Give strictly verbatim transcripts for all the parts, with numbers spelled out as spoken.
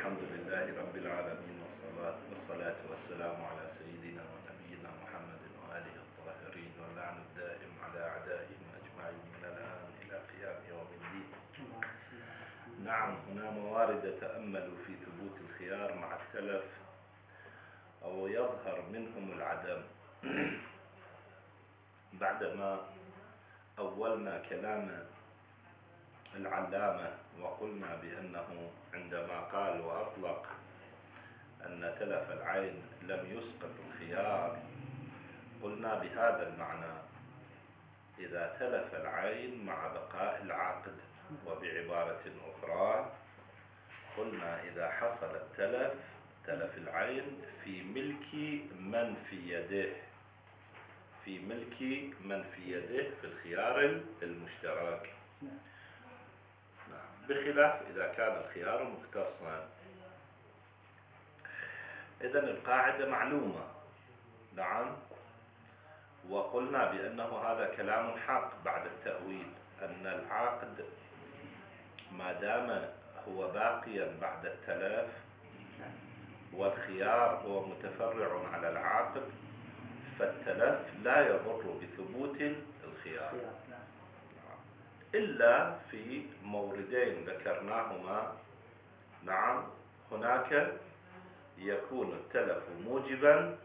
الحمد لله رب العالمين، والصلاة, والصلاة والسلام على سيدنا ونبينا محمد وآله الطاهرين، واللعن الدائم على أعدائهم أجمعين من الآن إلى قيام يوم الدين. نعم، هنا موارد تأمل في ثبوت الخيار مع التلف أو يظهر منهم العدم. بعدما أولنا كلام العلامة وقلنا بأنه عندما قال وأطلق أن تلف العين لم يسقط الخيار، قلنا بهذا المعنى إذا تلف العين مع بقاء العقد، وبعبارة أخرى قلنا إذا حصل التلف تلف العين في ملك من في يده في ملك من في يده في الخيار المشترك، بخلاف إذا كان الخيار مختصا. إذن القاعدة معلومة. نعم، وقلنا بأنه هذا كلام حق بعد التأويل، أن العقد ما دام هو باقيا بعد التلف والخيار هو متفرع على العقد، فالتلف لا يضر بثبوت الخيار إلا في موردين ذكرناهما. نعم، هناك يكون التلف موجبا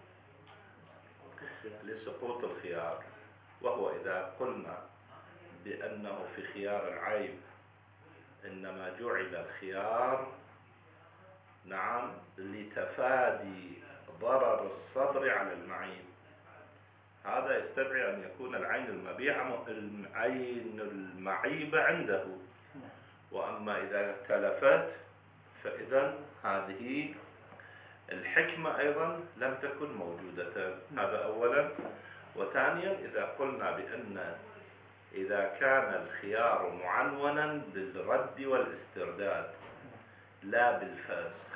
لسقوط الخيار، وهو إذا قلنا بأنه في خيار العيب إنما جعل الخيار نعم لتفادي ضرر الصبر على المعيب، هذا يستدعي أن يكون العين المبيعة العين المعيبة عنده، وأما إذا تلفت فإذا هذه الحكمة أيضا لم تكن موجودة. هذا أولا. وثانيا إذا قلنا بأن إذا كان الخيار معنونا بالرد والاسترداد لا بالفسخ،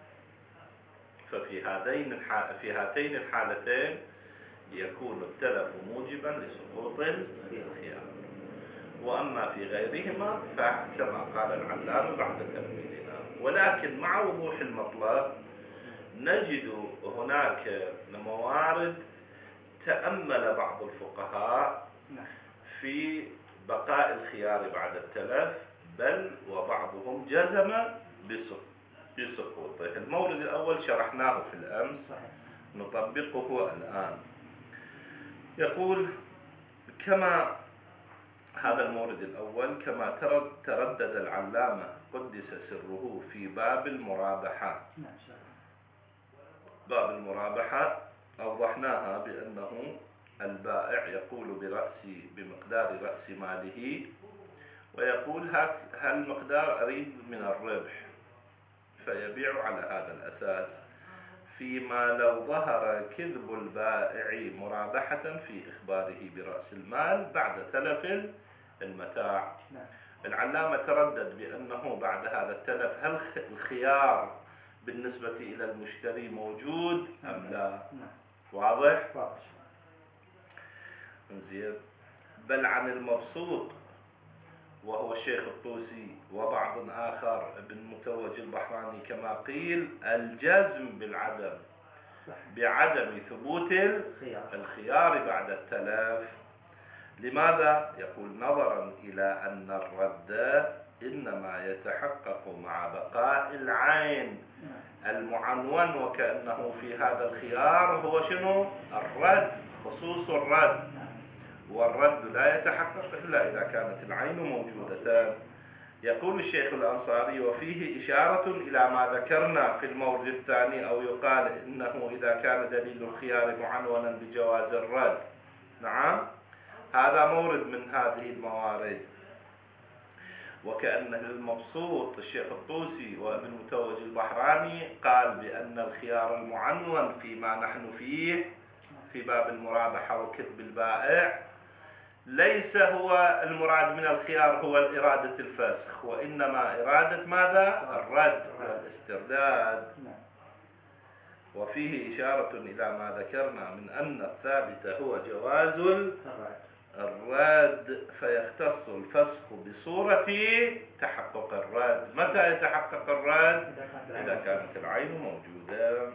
ففي هذين في هاتين الحالتين يكون التلف موجبا لسقوط الخيار، وأما في غيرهما فكما قال العلامة بعد تأويلنا. ولكن مع وضوح المطلب نجد هناك موارد تأمل بعض الفقهاء في بقاء الخيار بعد التلف، بل وبعضهم جزم بسقوطه. المورد الأول شرحناه في الأمس، نطبقه الآن. يقول كما هذا المورد الأول كما تردد العلامة قدس سره في باب المرابحة. باب المرابحة أوضحناها بأنه البائع يقول برأس بمقدار رأس ماله، ويقول هل مقدار أريد من الربح، فيبيع على هذا الأساس، فيما لو ظهر كذب البائع مرابحة في إخباره برأس المال بعد تلف المتاع. العلامة تردد بأنه بعد هذا التلف هل الخيار بالنسبة إلى المشتري موجود أم لا؟ واضح؟ زين. بل عن المبسوط وهو الشيخ الطوسي وبعض آخر ابن متوج البحراني كما قيل الجزم بالعدم بعدم ثبوت الخيار بعد التلف. لماذا؟ يقول نظرا إلى أن الرد إنما يتحقق مع بقاء العين المعنون، وكأنه في هذا الخيار هو شنو؟ الرد، خصوص الرد، والرد لا يتحقق إلا إذا كانت العين موجودة. يقول الشيخ الأنصاري وفيه إشارة إلى ما ذكرنا في المورد الثاني، أو يقال إنه إذا كان دليل الخيار معنونا بجواز الرد. نعم، هذا مورد من هذه الموارد. وكأن المبسوط الشيخ الطوسي وابن متوج البحراني قال بأن الخيار المعنون فيما نحن فيه في باب المرابحة وكذب البائع ليس هو المراد من الخيار هو إرادة الفسخ، وإنما إرادة ماذا؟ الرد والاسترداد. وفيه إشارة إلى ما ذكرنا من أن الثابت هو جواز الرد فيختص الفسخ بصورة تحقق الرد. متى يتحقق الرد؟ إذا كانت العين موجودة.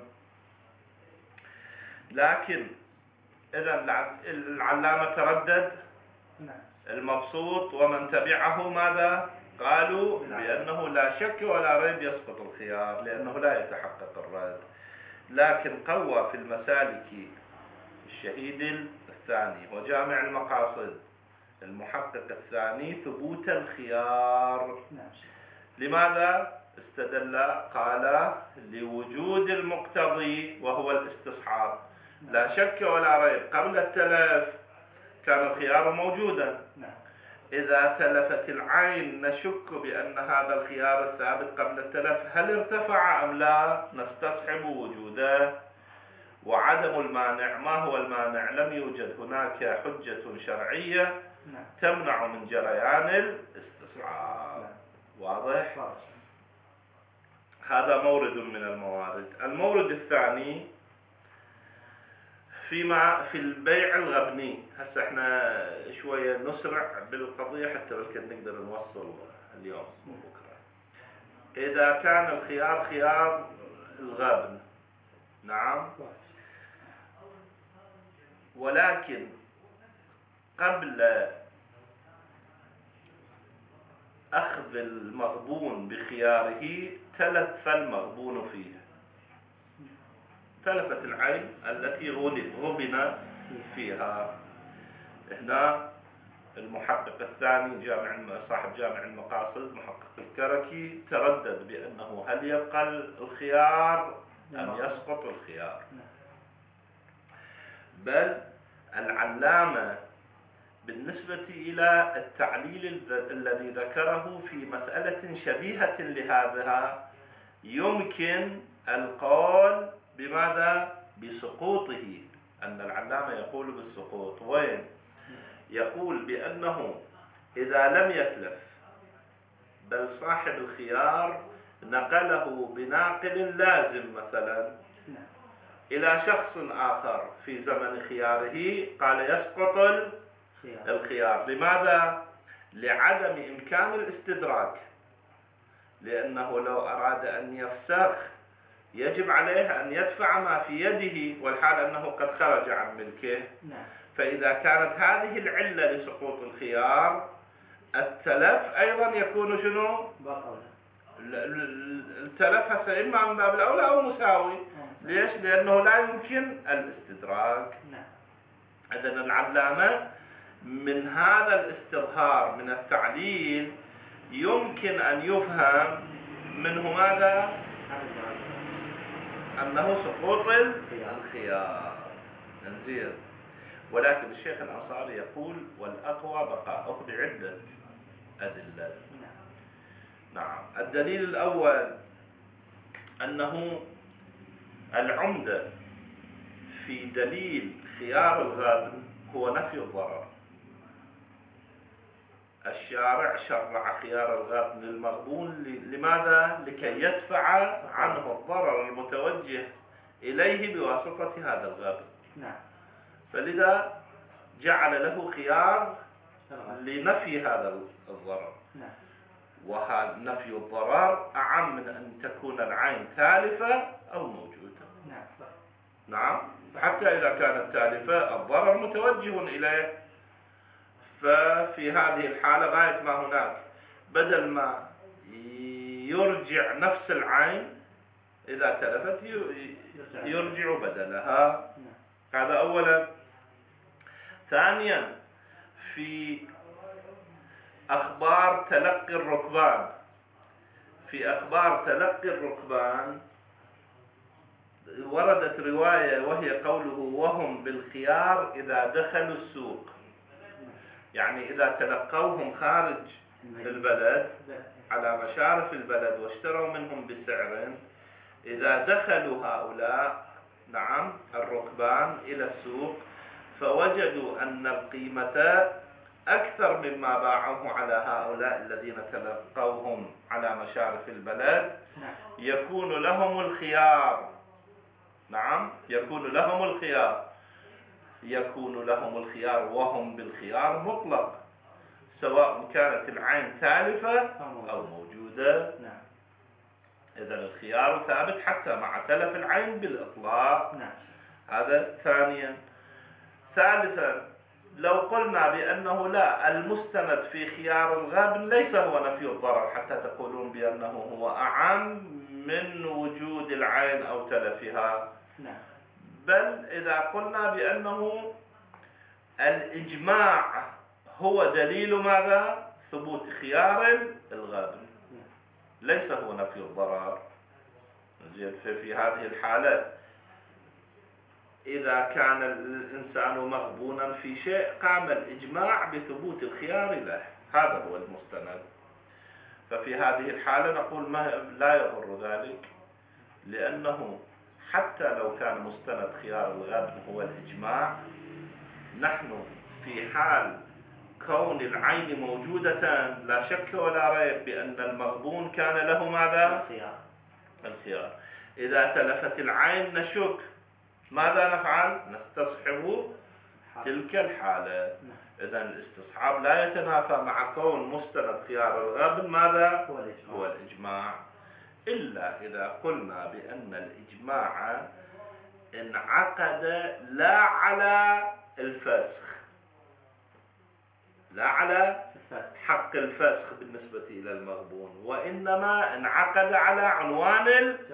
لكن إذا العلامة تردد، المبسوط ومن تبعه ماذا قالوا؟ بأنه لا شك ولا ريب يسقط الخيار لأنه لا يتحقق الرد. لكن قوى في المسالك الشهيد الثاني وجامع المقاصد المحقق الثاني ثبوت الخيار. لماذا استدل؟ قال لوجود المقتضي وهو الاستصحاب. لا شك ولا ريب قبل التلف كان الخيار موجودا. إذا تلفت العين نشك بأن هذا الخيار الثابت قبل التلف هل ارتفع أم لا؟ نستصحب وجوده. وعدم المانع، ما هو المانع؟ لم يوجد هناك حجة شرعية تمنع من جريان الاستصحاب. واضح؟ هذا مورد من الموارد. المورد الثاني فيما في البيع الغبني. هسه احنا شوية نسرع بالقضية حتى يمكن نقدر نوصل اليوم وبكرة. إذا كان الخيار خيار الغبن، نعم، ولكن قبل أخذ المغبون بخياره تلف المغبون فيه، تلفت العين التي غبن فيها. هنا المحقق الثاني جامع صاحب جامع المقاصد محقق الكركي تردد بأنه هل يبقى الخيار أم يسقط الخيار. بل العلامة بالنسبة إلى التعليل الذي ذكره في مسألة شبيهة لهذا يمكن القول بماذا؟ بسقوطه. أن العلامة يقول بالسقوط. وين؟ يقول بأنه إذا لم يتلف بل صاحب الخيار نقله بناقل لازم مثلا إلى شخص آخر في زمن خياره، قال يسقط الخيار. لماذا؟ لعدم إمكان الاستدراك. لأنه لو أراد أن يفسخ يجب عليه أن يدفع ما في يده والحال أنه قد خرج عن ملكه. فإذا كانت هذه العلة لسقوط الخيار التلف أيضا يكون شنو؟ التلف هسه إما من باب الأولى أو مساوي. ليش؟ لأنه لا يمكن الاستدراك. إذن العلامة من هذا الاستظهار من التعليل يمكن أن يفهم منه ماذا؟ أنه سقوط الخيار. انزين. ولكن الشيخ الأنصاري يقول والأقوى بقاؤه بعدة أدلة. نعم. الدليل الأول أنه العمدة في دليل خيار الغابن هو نفي الضرر. الشارع شرع خيار الغابن للمغبون لماذا؟ لكي يدفع عنه الضرر المتوجه إليه بواسطة هذا الغابن. فلذا جعل له خيار لنفي هذا الضرر. وهذا نفي الضرر أعم من أن تكون العين تالفة أو موجودة. نعم. حتى إذا كانت تالفة الضرر متوجه إليه، ففي هذه الحالة غاية ما هناك بدل ما يرجع نفس العين إذا تلفت يرجع بدلها. هذا أولا. ثانيا في أخبار تلقي الركبان في أخبار تلقي الركبان وردت رواية وهي قوله وهم بالخيار إذا دخلوا السوق. يعني إذا تلقوهم خارج البلد على مشارف البلد واشتروا منهم بسعر، إذا دخلوا هؤلاء نعم الركبان إلى السوق فوجدوا أن القيمة أكثر مما باعوه على هؤلاء الذين تلقوهم على مشارف البلد، يكون لهم الخيار. نعم يكون لهم الخيار يكون لهم الخيار وهم بالخيار مطلق، سواء كانت العين تالفة أو موجودة. نعم. إذن الخيار ثابت حتى مع تلف العين بالإطلاق. نعم. هذا ثانيا. ثالثا، لو قلنا بأنه لا، المستند في خيار الغابن ليس هو نفي الضرر حتى تقولون بأنه هو أعم من وجود العين أو تلفها. نعم. بل إذا قلنا بأنه الإجماع هو دليل ماذا؟ ثبوت خيار الغابن، ليس هو نفي الضرر. في هذه الحالة إذا كان الإنسان مغبونا في شيء قام الإجماع بثبوت الخيار له، هذا هو المستند. ففي هذه الحالة نقول ما لا يضر ذلك، لأنه حتى لو كان مستند خيار الغبن هو الإجماع، نحن في حال كون العين موجودة لا شك ولا ريب بأن المغبون كان له ماذا؟ الخيار. الخيار. إذا تلفت العين نشك، ماذا نفعل؟ نستصحب تلك الحالة. إذن الاستصحاب لا يتنافى مع كون مستند خيار الغبن ماذا؟ هو الإجماع. هو الإجماع، إلا إذا قلنا بأن الإجماع انعقد لا على الفسخ، لا على حق الفسخ بالنسبة إلى المغبون، وإنما انعقد على عنوان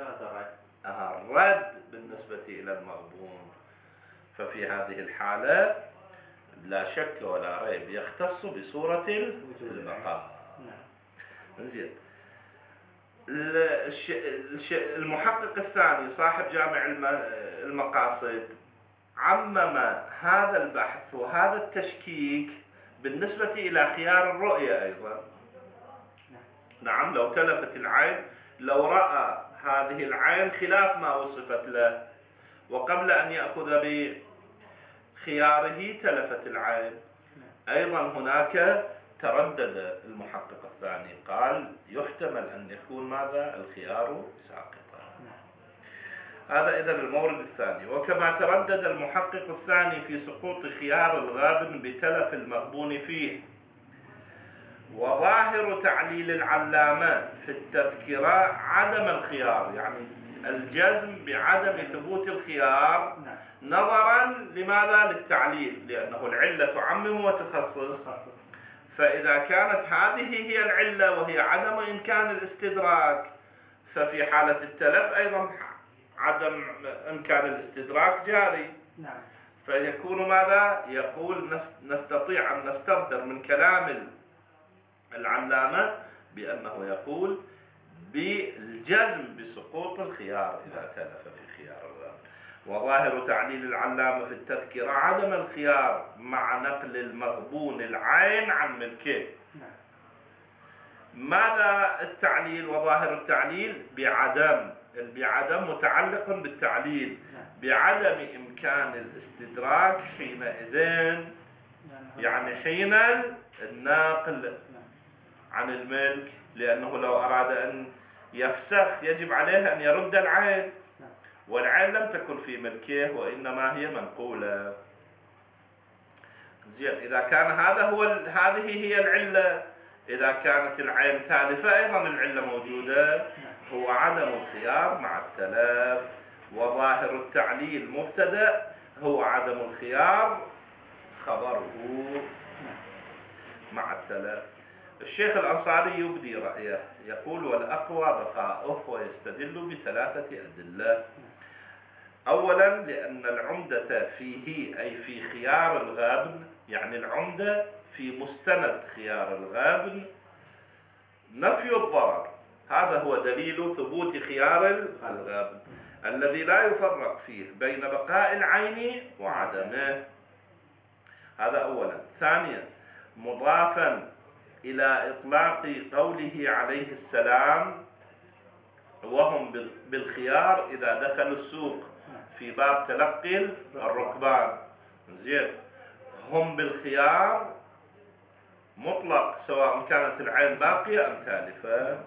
الرد بالنسبة إلى المغبون. ففي هذه الحالة لا شك ولا ريب يختص بصورة البقاء. زين. المحقق الثاني صاحب جامع المقاصد عمم هذا البحث وهذا التشكيك بالنسبة إلى خيار الرؤية أيضا. نعم، لو تلفت العين، لو رأى هذه العين خلاف ما وصفت له، وقبل أن يأخذ بخياره تلفت العين، أيضا هناك تردد المحقق الثاني، قال يحتمل أن يكون ماذا؟ الخيار ساقطا. هذا إذن المورد الثاني. وكما تردد المحقق الثاني في سقوط خيار الغابن بتلف المغبون فيه، وظاهر تعليل العلامة في التذكرة عدم الخيار، يعني الجزم بعدم ثبوت الخيار نظرا لماذا؟ للتعليل، لأنه العلة تعمم وتخصص. فإذا كانت هذه هي العلة وهي عدم إمكان الاستدراك، ففي حالة التلف أيضا عدم إمكان الاستدراك جاري. نعم. فيكون ماذا؟ يقول نستطيع أن نستنتج من كلام العلامة بأنه يقول بالجزم بسقوط الخيار إذا تلف في خيار الغابن. وظاهر تعليل العلامة في التذكرة عدم الخيار مع نقل المغبون العين عن ملكه. ماذا التعليل وظاهر التعليل؟ بعدم، بعدم متعلق بالتعليل، بعدم إمكان الاستدراك حينئذ، يعني حين الناقل عن الملك، لأنه لو أراد أن يفسخ يجب عليه أن يرد العين، والعين لم تكن في ملكه وإنما هي منقولة. زين. إذا كان هذا هو هذه هي العلة، إذا كانت العين تالفة أيضا العلة موجودة، هو عدم الخيار مع التلف. وظاهر التعليل مبتدأ، هو عدم الخيار خبره مع التلف. الشيخ الأنصاري يبدي رأيه، يقول والأقوى بقاؤه، ويستدل بثلاثة أدلة. أولا، لأن العمدة فيه أي في خيار الغابن، يعني العمدة في مستند خيار الغابن نفي الضرر، هذا هو دليل ثبوت خيار الغابن الذي لا يفرق فيه بين بقاء العين وعدمه. هذا أولا. ثانيا، مضافا إلى إطلاق قوله عليه السلام وهم بالخيار إذا دخلوا السوق في باب تلقي الركبان. زين. هم بالخيار مطلق سواء كانت العين باقية أم تالفة.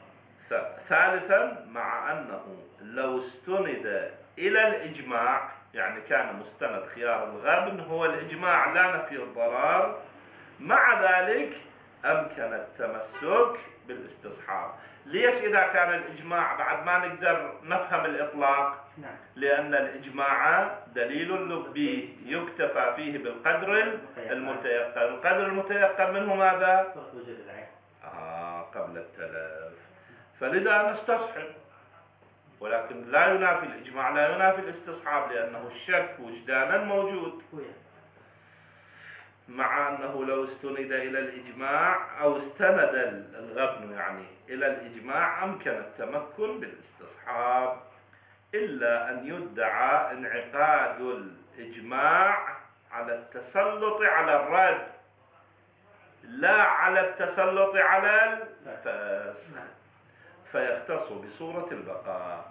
ثالثا، مع أنه لو استند إلى الإجماع، يعني كان مستند خيار الغبن هو الإجماع لا نفي الضرر، مع ذلك أمكن التمسك بالاستصحاب. ليش إذا كان الإجماع بعد ما نقدر نفهم الإطلاق؟ نعم. لأن الإجماع دليل لبي يكتفى فيه بالقدر المتيقن. القدر المتيقن منه ماذا؟ وجود العين. آه قبل التلف، فلذا نستصحب، ولكن لا ينافي الإجماع لا ينافي الاستصحاب، لأنه الشك وجدانا موجود، مع أنه لو استند إلى الإجماع أو استند الغبن يعني إلى الإجماع أمكن التمكن بالاستصحاب، إلا أن يدعى انعقاد الإجماع على التسلط على الرد لا على التسلط على الفسخ، فيختص بصورة البقاء.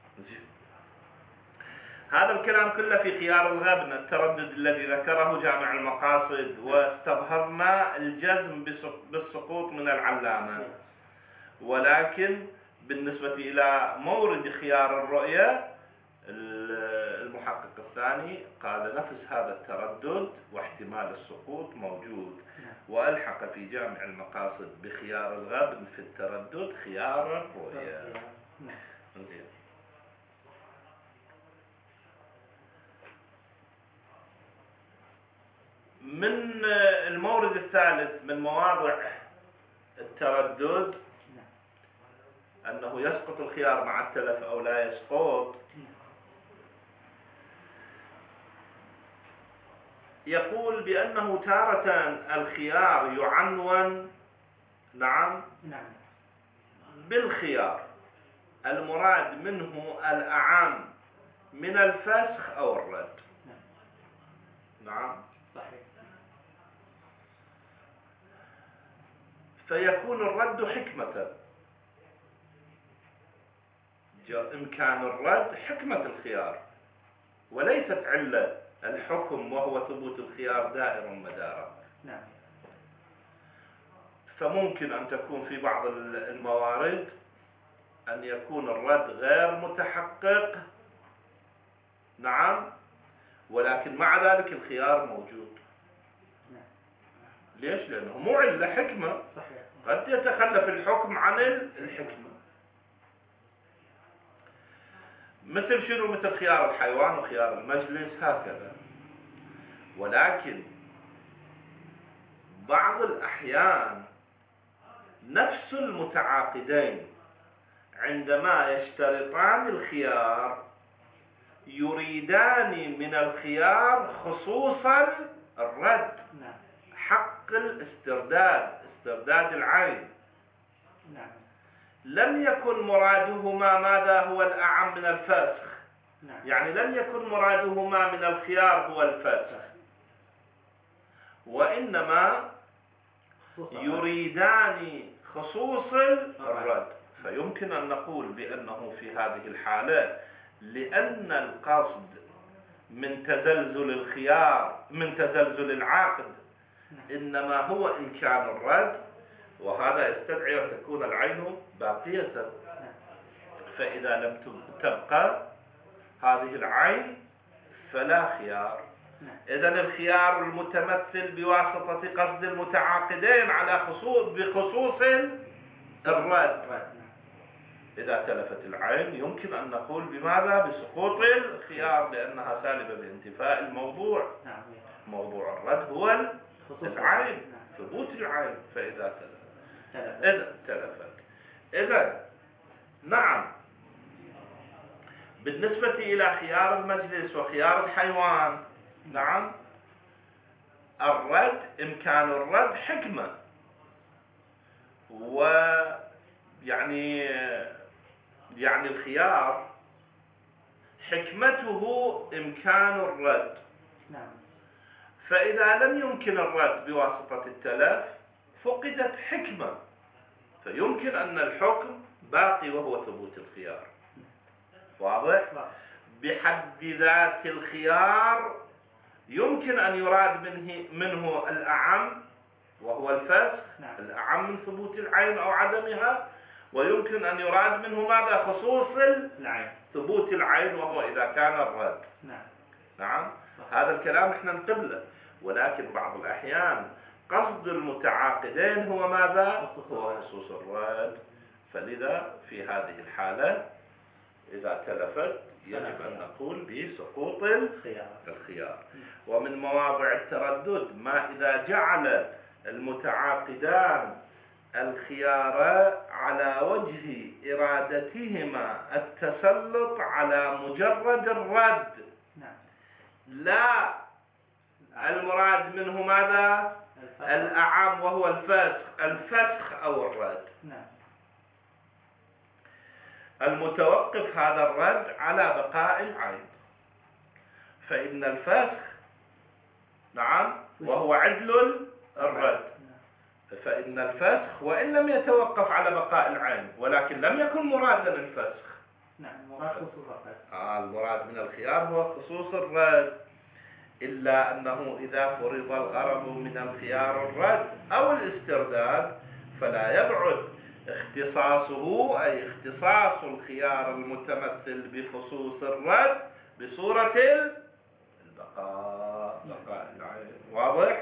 هذا الكلام كله في خيار الغبن، التردد الذي ذكره جامع المقاصد، واستظهرنا الجزم بالسقوط من العلامة. ولكن بالنسبة إلى مورد خيار الرؤية المحقق الثاني قال نفس هذا التردد واحتمال السقوط موجود، وألحق في جامع المقاصد بخيار الغبن في التردد خيار الرؤية. من المورد الثالث من مواضع التردد أنه يسقط الخيار مع التلف أو لا يسقط. يقول بأنه تارة الخيار يعنون نعم بالخيار المراد منه الأعم من الفسخ أو الرد. نعم صحيح. فيكون الرد حكمة، إمكان الرد حكمة الخيار وليست علة الحكم، وهو ثبوت الخيار دائر مداره. نعم. فممكن أن تكون في بعض الموارد أن يكون الرد غير متحقق نعم، ولكن مع ذلك الخيار موجود. نعم. ليش؟ لأنه مو علة، حكمة. صحيح. قد يتخلف الحكم عن الحكمة. مثل شنو؟ مثل خيار الحيوان وخيار المجلس هكذا. ولكن بعض الأحيان نفس المتعاقدين عندما يشترطان الخيار يريدان من الخيار خصوصا الرد، حق الاسترداد، استرداد العين. نعم. لم يكن مرادهما ماذا هو الأعم من الفسخ. نعم. يعني لم يكن مرادهما من الخيار هو الفسخ، وإنما يريدان خصوص الرد. فيمكن أن نقول بأنه في هذه الحالة لأن القصد من تزلزل الخيار من تزلزل العقد إنما هو إمكان الرد، وهذا يستدعي أن تكون العين باقية. فإذا لم تبقى هذه العين فلا خيار. إذن الخيار المتمثل بواسطة قصد المتعاقدين على خصوص بخصوص الرد. إذا تلفت العين يمكن أن نقول بماذا؟ بسقوط الخيار، لأنها سالبة بانتفاء الموضوع. موضوع الرد هو العين، ثبوت العين. فإذا تلفت إذا تلفت إذا نعم. بالنسبة إلى خيار المجلس وخيار الحيوان نعم، الرد إمكان الرد حكمة، ويعني يعني الخيار حكمته إمكان الرد. نعم. فإذا لم يمكن الرد بواسطة التلف فقدت حكمة، فيمكن أن الحكم باقي وهو ثبوت الخيار. واضح؟ بحد ذات الخيار يمكن أن يراد منه, منه الأعم وهو الفسخ. نعم. الأعم من ثبوت العين أو عدمها، ويمكن أن يراد منه ماذا؟ خصوص العين، ثبوت العين، وهو إذا كان الرد. نعم. نعم، هذا الكلام احنا نقبله، ولكن بعض الأحيان قصد المتعاقدين هو ماذا؟ هو خصوص الرد. فلذا في هذه الحالة إذا تلفت يجب أن نقول بسقوط الخيار. ومن مواضع التردد ما إذا جعل المتعاقدان الخيار على وجه إرادتهما التسلط على مجرد الرد، لا المراد منه ماذا؟ الأعم وهو الفسخ الفسخ أو الرد. المتوقف هذا الرد على بقاء العين، فإن الفسخ نعم وهو عدل الرد، فإن الفسخ وإن لم يتوقف على بقاء العين ولكن لم يكن مرادا الفسخ. نعم، مراد خصوص الرد. آه المراد من الخيار هو خصوص الرد، إلا أنه إذا فرض الغرض من الخيار الرد أو الاسترداد فلا يبعد اختصاصه، أي اختصاص الخيار المتمثل بخصوص الرد بصورة البقاء بقاء العين. واضح؟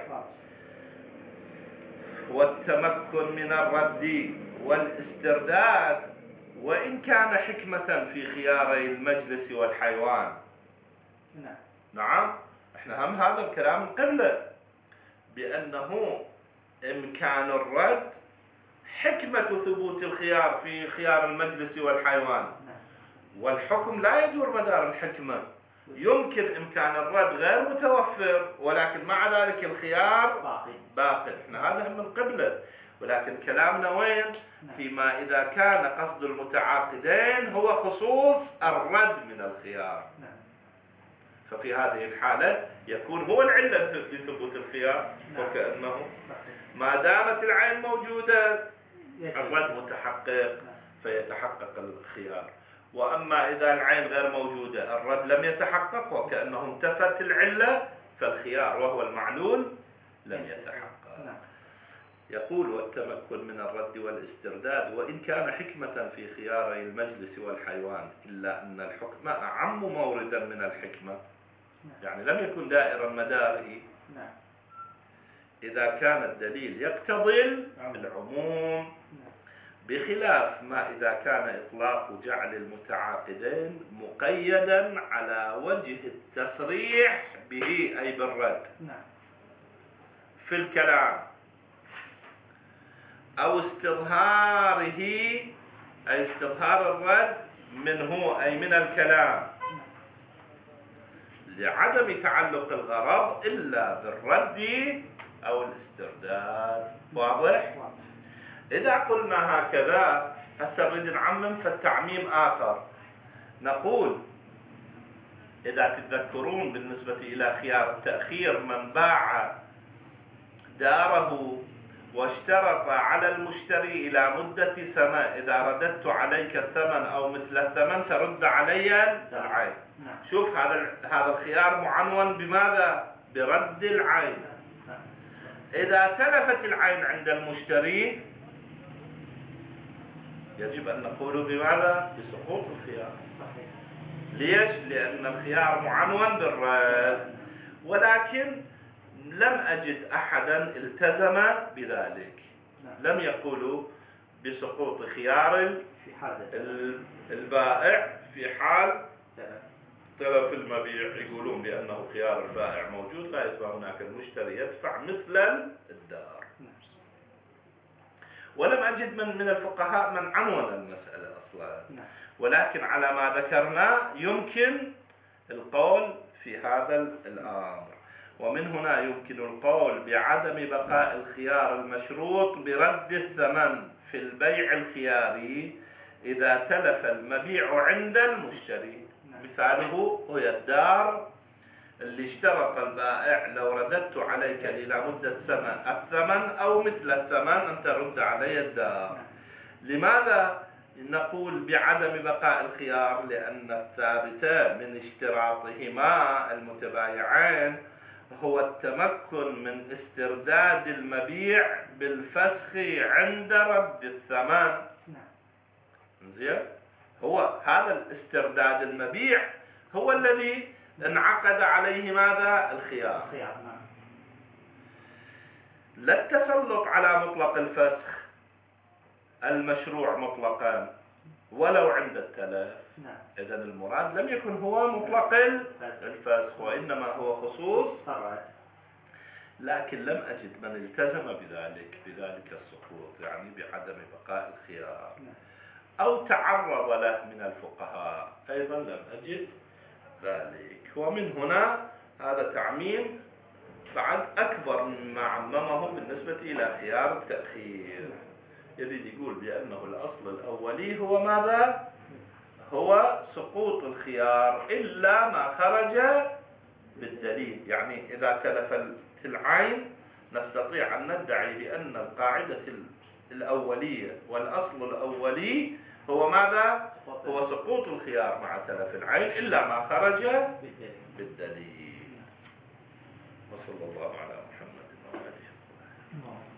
والتمكن من الرد والاسترداد وإن كان حكمة في خياري المجلس والحيوان. نعم نعم، احنا هم هذا الكلام قبله بأنه إمكان الرد حكمة ثبوت الخيار في خيار المجلس والحيوان، والحكم لا يدور مدار الحكمة. يمكن إمكان الرد غير متوفر ولكن مع ذلك الخيار باقي. احنا هذا هم القبلة، ولكن كلامنا وين؟ فيما إذا كان قصد المتعاقدين هو خصوص الرد من الخيار، ففي هذه الحالة يكون هو العلة في ثبوت الخيار، وكأنه ما دامت العين موجودة الرد متحقق فيتحقق الخيار، وأما إذا العين غير موجودة الرد لم يتحقق وكأنه انتفت العلة فالخيار وهو المعلول لم يتحقق. يقول والتمكن من الرد والاسترداد وإن كان حكمة في خياري المجلس والحيوان، إلا أن الحكم أعم موردا من الحكمة، يعني لم يكن دائرا مداره إذا كان الدليل يقتضي العموم، بخلاف ما إذا كان إطلاق جعل المتعاقدين مقيدا على وجه التصريح به أي بالرد في الكلام أو استظهاره أي استظهار الرد منه أي من الكلام لعدم تعلق الغرض إلا بالرد أو الاسترداد. واضح؟ إذا قلنا هكذا هسه نريد نعمم فالتعميم آخر، نقول إذا تتذكرون بالنسبة إلى خيار التأخير من باع داره واشترط على المشتري إلى مدة سنة إذا رددت عليك الثمن أو مثل الثمن ترد علي العين. شوف هذا هذا الخيار معنون بماذا؟ برد العين. إذا تلفت العين عند المشتري يجب أن نقول بماذا؟ بسقوط الخيار. ليش؟ لأن الخيار معنون بالرد، ولكن لم أجد أحدا التزم بذلك، لم يقولوا بسقوط خيار البائع في حال تلف المبيع، يقولون بأنه خيار البائع موجود لا يصبح هناك المشتري يدفع مثل الدار. ولم أجد من من الفقهاء من عنون المسألة أصلا، ولكن على ما ذكرنا يمكن القول في هذا الأمر. ومن هنا يمكن القول بعدم بقاء الخيار المشروط برد الثمن في البيع الخياري إذا تلف المبيع عند المشتري. مثاله هو الدار اللي اشترط البائع لو رددت عليك إلى مدة سنة الثمن أو مثل الثمن أن ترد علي الدار. لماذا نقول بعدم بقاء الخيار؟ لأن الثابت من اشتراطهما المتبايعين هو التمكن من استرداد المبيع بالفسخ عند رد الثمن. زين، هو هذا الاسترداد المبيع هو الذي انعقد عليه ماذا؟ الخيار. خيار. نعم. لا التسلط على مطلق الفسخ المشروع مطلقا ولو عند التلف. نعم. إذن المراد لم يكن هو مطلق الفسخ وإنما هو خصوص، لكن لم أجد من التزم بذلك بذلك السقوط، يعني بعدم بقاء الخيار، أو تعرض له من الفقهاء، أيضا لم أجد ذلك. ومن هنا هذا تعميم بعد أكبر مما عممه بالنسبة إلى خيار التأخير. يريد يقول بأنه الأصل الأولي هو ماذا؟ هو سقوط الخيار إلا ما خرج بالدليل. يعني إذا تلف العين نستطيع أن ندعي بأن القاعدة الأولية والأصل الأولي هو ماذا؟ هو سقوط الخيار مع تلف العين إلا ما خرج بالدليل. وصلى الله على محمد وآله وصحبه.